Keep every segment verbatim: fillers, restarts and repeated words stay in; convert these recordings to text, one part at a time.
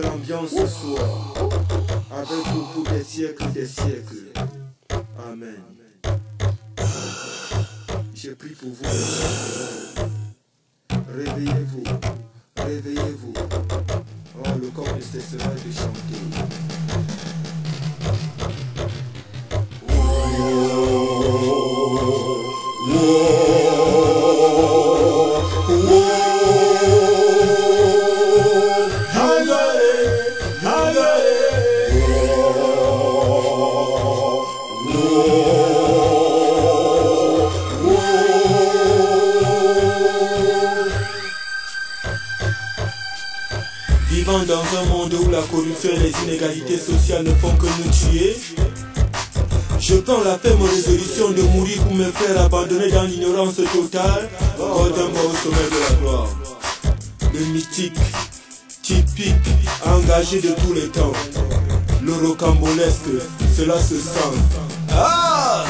Que l'ambiance soit avec vous pour des siècles, des siècles. Amen. J'ai pris pour vous. Réveillez-vous, réveillez-vous. Oh, le corps ne cessera de chanter. Vivant dans un monde où la corruption et les inégalités sociales ne font que nous tuer, je prends la ferme résolution de mourir pour me faire abandonner dans l'ignorance totale. Golden Boy au sommet de la gloire. Le mythique, typique, engagé de tous les temps. Le rocambolesque, cela se sent. Ah!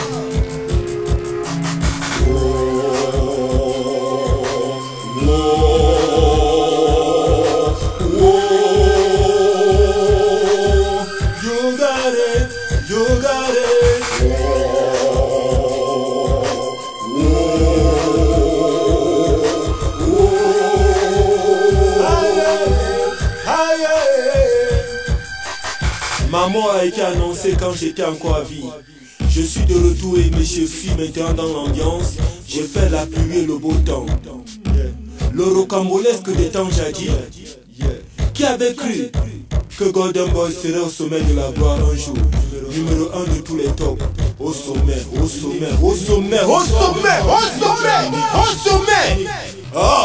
Ma mort a été annoncée quand j'étais encore à vie. Je suis de retour et je suis maintenant dans l'ambiance. J'ai fait la pluie et le beau temps. Le rocambolesque des temps jadis. Qui avait cru que Golden Boy serait au sommet de la gloire un jour? Numéro un de tous les tops. Au sommet, au sommet, au sommet, au sommet, au sommet, au sommet. Oh!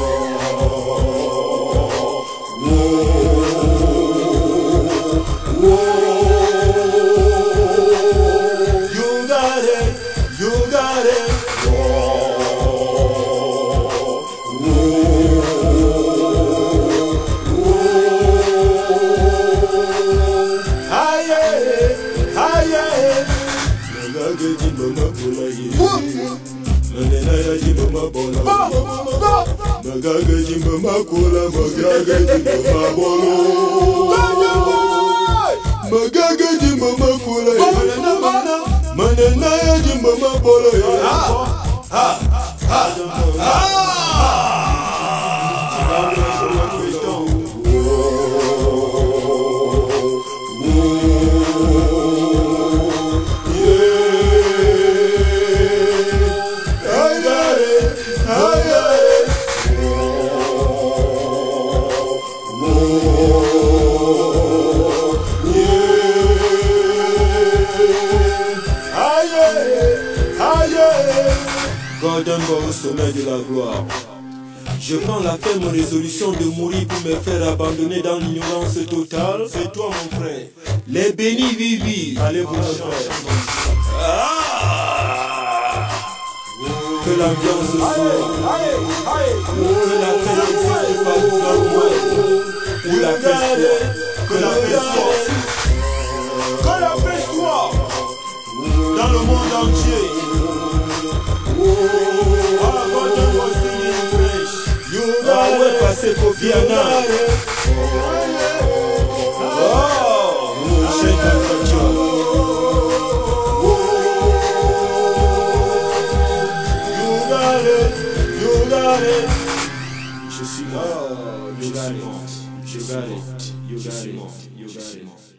Golden Boy au sommet de la gloire. Je prends la ferme résolution de mourir pour me faire abandonner dans l'ignorance totale. C'est toi mon frère. Les bénis vivi. Allez vous frère. Ah! Que l'ambiance soit. Que la paix n'existe pas dans le monde. Où la paix soit. Que la paix soit. Que la paix soit. Dans le monde entier. Ah ouais, passez Kofi Annan. Oh, j'ai You got it, you got it. Je suis mort, je suis mort, je suis mort, je suis mort, je suis mort.